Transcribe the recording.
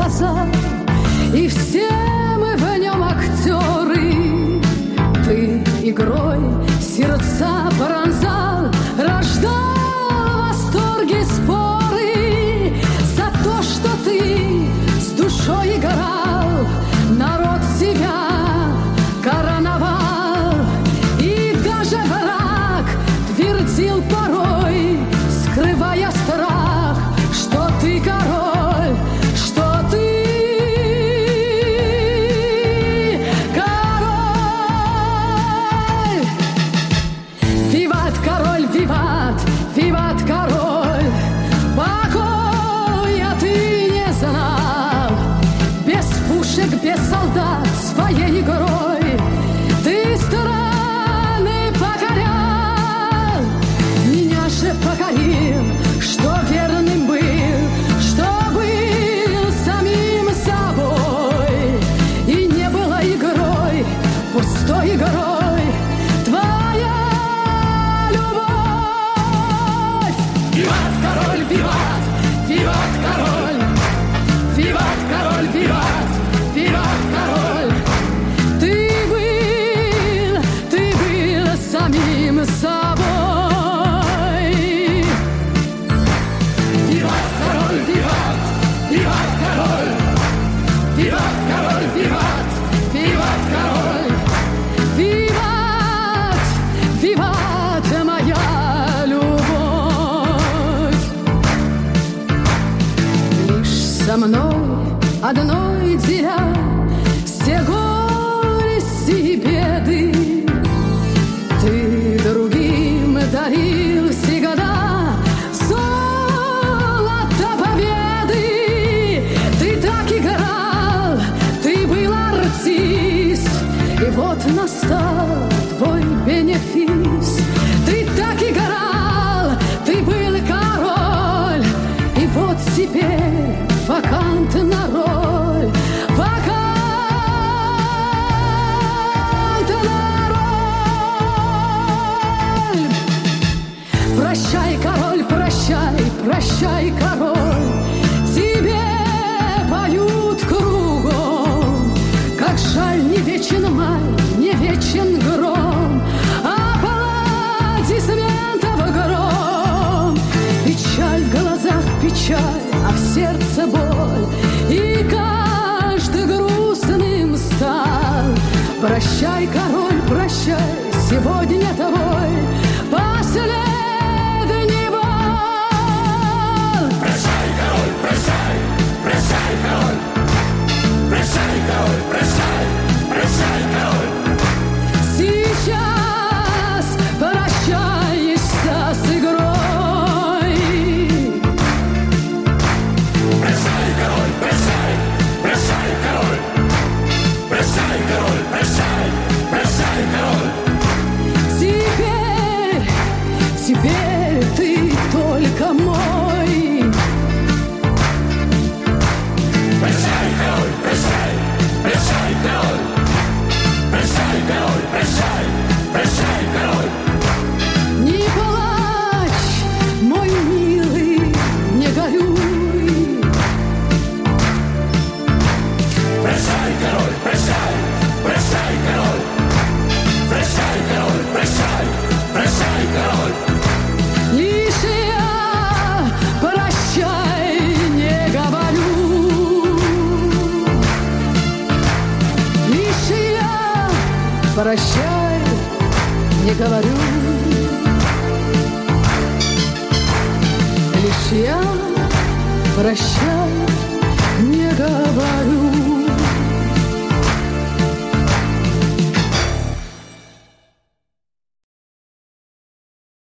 сказал, и все мы в нем актеры. Ты игрой сердца пронзал, рождал в восторге споры. За то, что ты с душой играл, народ тебя короновал. И даже враг твердил порой, скрывая страх, что ты король, что ты король. Виват, король, виват, виват, король. Покоя ты не знал, без пушек, без солдат, своей игрой ты страны покорял. Меня же покорил, что верным был, что был самим собой. И не было игрой, пустой игрой твоя любовь. Виват, король, виват, виват, король. Виват, король, виват, виват, король. Ты был самим собой. Виват, король, виват, виват, король. Виват, король, виват, виват, король. Виват, виват, моя любовь. Лишь со мной одной деля все горести и беды. Ты другим дарил всегда золото победы. Ты так играл, ты был артист, и вот настал твой бенефис. Ты так играл, ты был король, и вот теперь вакантна роль. Вакантна роль. Прощай, король, прощай, прощай, король. Тебе поют кругом, как жаль, не вечен май, не вечен гром. Аплодисментов гром. Печаль в глазах, печаль, а в сердце боль. И каждый грустным стал. Прощай, король, прощай, сегодня твой последний бал. Прощай, король, прощай, прощай, король. Прощай, король, прощай, прощай, король. Сейчас прощаешься с игрой. Прощай, король, прощай, прощай, король. Прощай, король, прощай, прощай, король. Теперь ты только мой. Прощай, король, прощай, прощай, король. Прощай, король, прощай, прощай, король. Не плачь, мой милый, не горюй. Прощай, король, прощай, прощай, король. Прощай, король, прощай, прощай, король. Лишь я прощай не говорю. Лишь я прощай не говорю. Лишь я прощай не говорю.